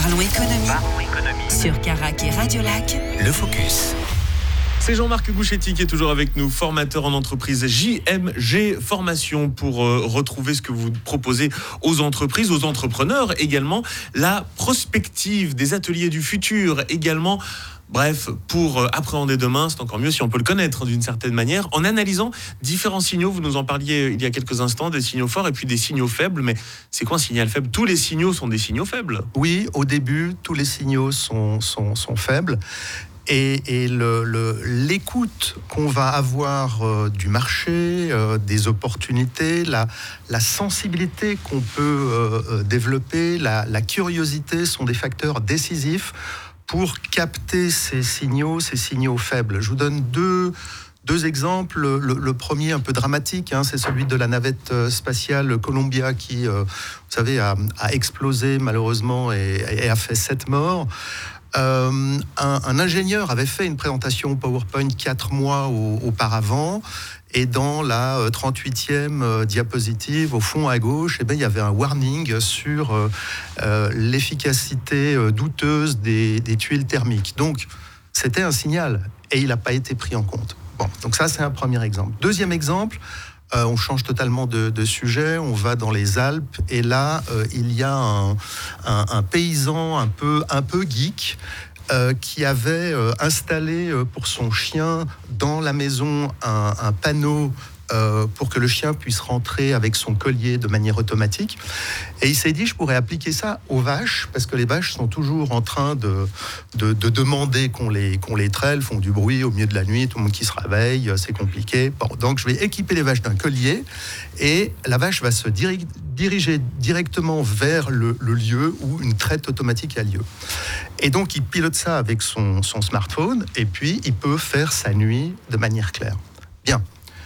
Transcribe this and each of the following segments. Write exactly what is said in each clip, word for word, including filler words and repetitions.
Parlons économie, Parlons économie. Sur Carac et Radio Lac, le Focus. C'est Jean-Marc Gouchetti qui est toujours avec nous, formateur en entreprise J M G Formation, pour euh, retrouver ce que vous proposez aux entreprises, aux entrepreneurs également, la prospective des ateliers du futur également. Bref, pour euh, appréhender demain, c'est encore mieux si on peut le connaître d'une certaine manière, en analysant différents signaux. Vous nous en parliez il y a quelques instants, des signaux forts et puis des signaux faibles. Mais c'est quoi un signal faible ? Tous les signaux sont des signaux faibles. Oui, au début, tous les signaux sont, sont, sont faibles. Et, et le, le, l'écoute qu'on va avoir euh, du marché, euh, des opportunités, la, la sensibilité qu'on peut euh, développer, la, la curiosité sont des facteurs décisifs pour capter ces signaux, ces signaux faibles. Je vous donne deux, deux exemples. Le, le premier, un peu dramatique, hein, c'est celui de la navette spatiale Columbia qui, euh, vous savez, a, a explosé malheureusement et, et a fait sept morts. Euh, un, un ingénieur avait fait une présentation PowerPoint quatre mois au, auparavant, et dans la euh, trente-huitième euh, diapositive, au fond à gauche, eh bien, il y avait un warning sur euh, euh, l'efficacité euh, douteuse des, des tuiles thermiques. Donc, c'était un signal, et il n'a pas été pris en compte. Bon, donc ça, c'est un premier exemple. Deuxième exemple, Euh, on change totalement de, de sujet, on va dans les Alpes et là euh, il y a un, un, un paysan un peu, un peu geek euh, qui avait euh, installé euh, pour son chien dans la maison un, un panneau Euh, pour que le chien puisse rentrer avec son collier de manière automatique. Et il s'est dit, je pourrais appliquer ça aux vaches, parce que les vaches sont toujours en train de, de, de demander qu'on les, qu'on les traite, elles font du bruit au milieu de la nuit, tout le monde qui se réveille, c'est compliqué. Bon, donc je vais équiper les vaches d'un collier, et la vache va se diri- diriger directement vers le, le lieu où une traite automatique a lieu. Et donc il pilote ça avec son, son smartphone, et puis il peut faire sa nuit de manière claire. Bien.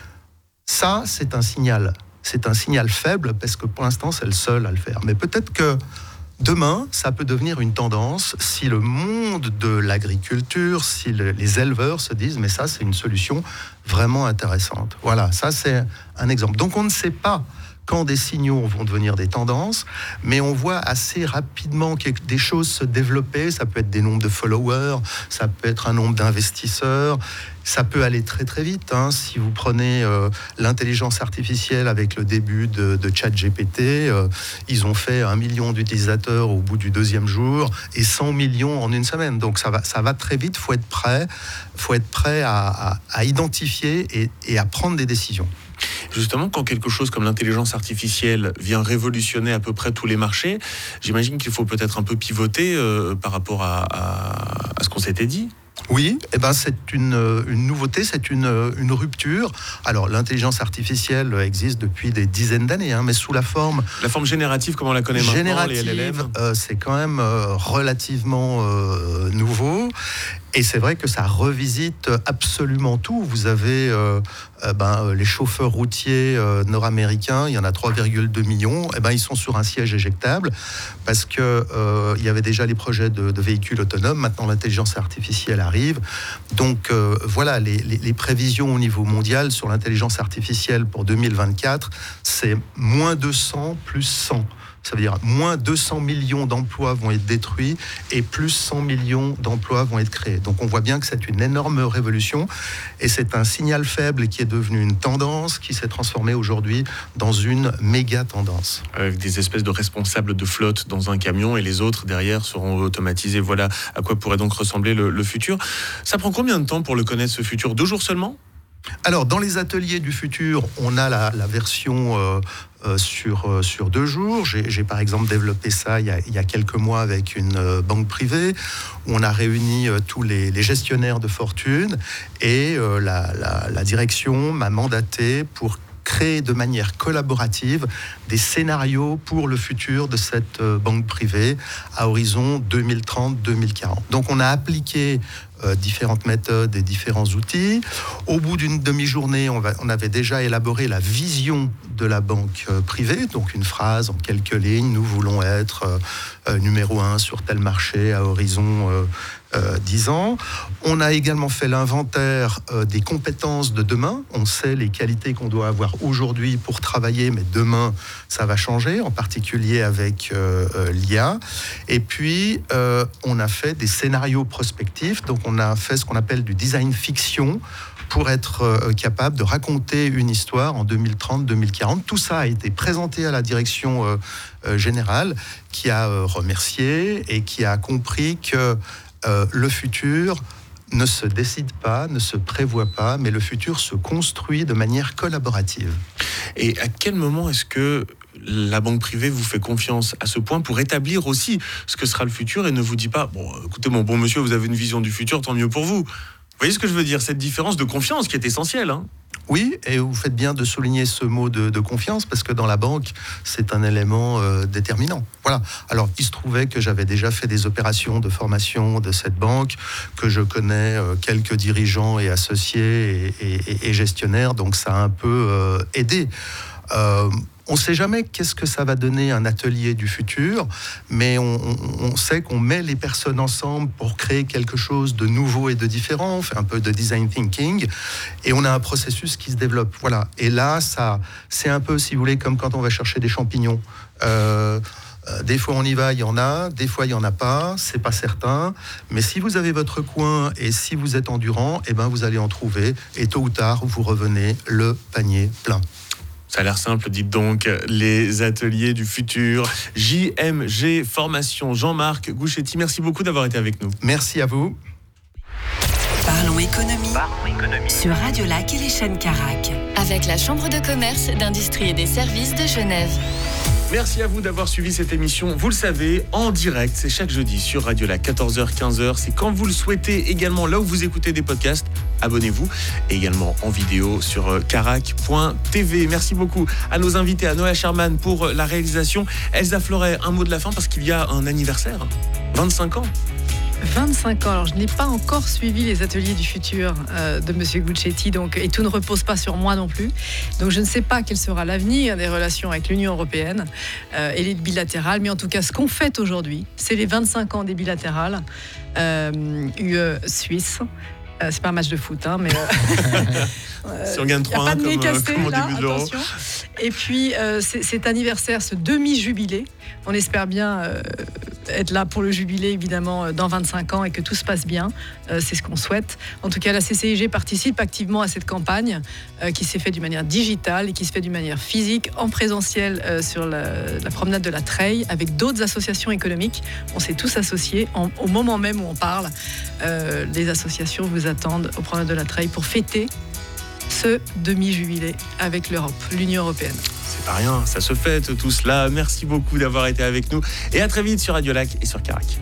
Ça, c'est un signal. C'est un signal faible parce que pour l'instant, c'est le seul à le faire. Mais peut-être que demain, ça peut devenir une tendance si le monde de l'agriculture, si le, les éleveurs se disent « mais ça, c'est une solution vraiment intéressante ». Voilà, ça, c'est un exemple. Donc, on ne sait pas quand des signaux vont devenir des tendances, mais on voit assez rapidement des choses se développer. Ça peut être des nombres de followers, ça peut être un nombre d'investisseurs, ça peut aller très très vite. Hein. Si vous prenez euh, l'intelligence artificielle avec le début de, de ChatGPT, euh, ils ont fait un million d'utilisateurs au bout du deuxième jour et cent millions en une semaine. Donc ça va, ça va très vite, il faut être prêt, faut être prêt à, à, à identifier et, et à prendre des décisions. Justement, quand quelque chose comme l'intelligence artificielle vient révolutionner à peu près tous les marchés, j'imagine qu'il faut peut-être un peu pivoter euh, par rapport à, à, à ce qu'on s'était dit. Oui, eh ben c'est une, une nouveauté, c'est une, une rupture. Alors, l'intelligence artificielle existe depuis des dizaines d'années, hein, mais sous la forme... La forme générative, comme on la connaît maintenant, générative, les L L M. Euh, c'est quand même euh, relativement euh, nouveau. Et c'est vrai que ça revisite absolument tout. Vous avez euh, euh, ben, les chauffeurs routiers euh, nord-américains, il y en a trois virgule deux millions, et ben, ils sont sur un siège éjectable parce qu'il euh, y avait déjà les projets de, de véhicules autonomes. Maintenant, l'intelligence artificielle arrive. Donc euh, voilà, les, les, les prévisions au niveau mondial sur l'intelligence artificielle pour deux mille vingt-quatre, c'est moins deux cents plus cent. Ça veut dire moins deux cents millions d'emplois vont être détruits et plus cent millions d'emplois vont être créés. Donc on voit bien que c'est une énorme révolution et c'est un signal faible qui est devenu une tendance qui s'est transformée aujourd'hui dans une méga tendance. Avec des espèces de responsables de flotte dans un camion et les autres derrière seront automatisés. Voilà à quoi pourrait donc ressembler le, le futur. Ça prend combien de temps pour le connaître, ce futur ? Deux jours seulement ? Alors, dans les ateliers du futur, on a la, la version euh, euh, sur, euh, sur deux jours. J'ai, j'ai par exemple développé ça il y a, il y a quelques mois avec une euh, banque privée où on a réuni euh, tous les, les gestionnaires de fortune et euh, la, la, la direction m'a mandaté pour créer de manière collaborative des scénarios pour le futur de cette euh, banque privée à horizon deux mille trente deux mille quarante. Donc on a appliqué euh, différentes méthodes et différents outils. Au bout d'une demi-journée, on, va, on avait déjà élaboré la vision de la banque euh, privée, donc une phrase en quelques lignes, nous voulons être euh, euh, numéro un sur tel marché à horizon euh, euh, dix ans. On a également fait l'inventaire euh, des compétences de demain. On sait les qualités qu'on doit avoir aujourd'hui pour travailler, mais demain, ça va changer, en particulier avec euh, euh, l'I A. Et puis, euh, on a fait des scénarios prospectifs, donc on a fait ce qu'on appelle du design fiction, pour être euh, capable de raconter une histoire en deux mille trente, deux mille quarante. Tout ça a été présenté à la direction euh, euh, générale, qui a euh, remercié et qui a compris que euh, le futur ne se décide pas, ne se prévoit pas, mais le futur se construit de manière collaborative. Et à quel moment est-ce que la banque privée vous fait confiance à ce point pour établir aussi ce que sera le futur et ne vous dit pas « Bon, écoutez, mon bon monsieur, vous avez une vision du futur, tant mieux pour vous ». Vous voyez ce que je veux dire, cette différence de confiance qui est essentielle, hein. Oui, et vous faites bien de souligner ce mot de, de confiance, parce que dans la banque, c'est un élément euh, déterminant. Voilà. Alors, il se trouvait que j'avais déjà fait des opérations de formation de cette banque, que je connais euh, quelques dirigeants et associés et, et, et gestionnaires, donc ça a un peu euh, aidé. Euh, On ne sait jamais qu'est-ce que ça va donner un atelier du futur, mais on, on, on sait qu'on met les personnes ensemble pour créer quelque chose de nouveau et de différent. On fait un peu de design thinking et on a un processus qui se développe. Voilà. Et là, ça, c'est un peu, si vous voulez, comme quand on va chercher des champignons. Euh, Euh, des fois on y va, il y en a, des fois il n'y en a pas, c'est pas certain, mais si vous avez votre coin et si vous êtes endurant, eh ben vous allez en trouver et tôt ou tard vous revenez le panier plein. Ça a l'air simple, dites donc, les ateliers du futur. J M G Formation, Jean-Marc Gouchetti, merci beaucoup d'avoir été avec nous. Merci à vous. Parlons économie, Parlons économie. Sur Radio Lac et les chaînes Carac. Avec la Chambre de commerce, d'industrie et des services de Genève. Merci à vous d'avoir suivi cette émission. Vous le savez, en direct, c'est chaque jeudi sur Radio Lac, quatorze heures, quinze heures. C'est quand vous le souhaitez, également là où vous écoutez des podcasts. Abonnez-vous. Et également en vidéo sur carac point t v. Merci beaucoup à nos invités, à Noah Sherman pour la réalisation. Elsa Fleuret, un mot de la fin parce qu'il y a un anniversaire. vingt-cinq ans. vingt-cinq ans. Alors, je n'ai pas encore suivi les ateliers du futur euh, de Monsieur Gouchetti, donc, et tout ne repose pas sur moi non plus. Donc, je ne sais pas quel sera l'avenir des relations avec l'Union européenne euh, et les bilatérales, mais en tout cas, ce qu'on fête aujourd'hui, c'est les vingt-cinq ans des bilatérales euh, U E-Suisse. Euh, c'est pas un match de foot, hein, mais... Euh, si on gagne trois un comme, cassé, comme au là, début de l'Euro. Et puis, euh, c'est, cet anniversaire, ce demi-jubilé, on espère bien euh, être là pour le jubilé, évidemment, dans vingt-cinq ans et que tout se passe bien. Euh, c'est ce qu'on souhaite. En tout cas, la C C I G participe activement à cette campagne euh, qui s'est faite d'une manière digitale et qui se fait d'une manière physique, en présentiel euh, sur la, la promenade de la Treille, avec d'autres associations économiques. On s'est tous associés en, au moment même où on parle. Euh, les associations vous attendent au promenade de la Treille pour fêter ce demi-jubilé avec l'Europe, l'Union européenne. C'est pas rien, ça se fête tout cela. Merci beaucoup d'avoir été avec nous et à très vite sur Radio Lac et sur Carac.